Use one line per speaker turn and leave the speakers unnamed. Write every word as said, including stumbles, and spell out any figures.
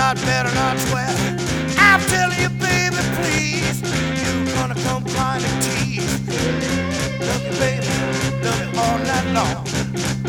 not, better not swear. I'm telling you, baby, please. You gonna come crying and tease. Love you, baby, love you all night long.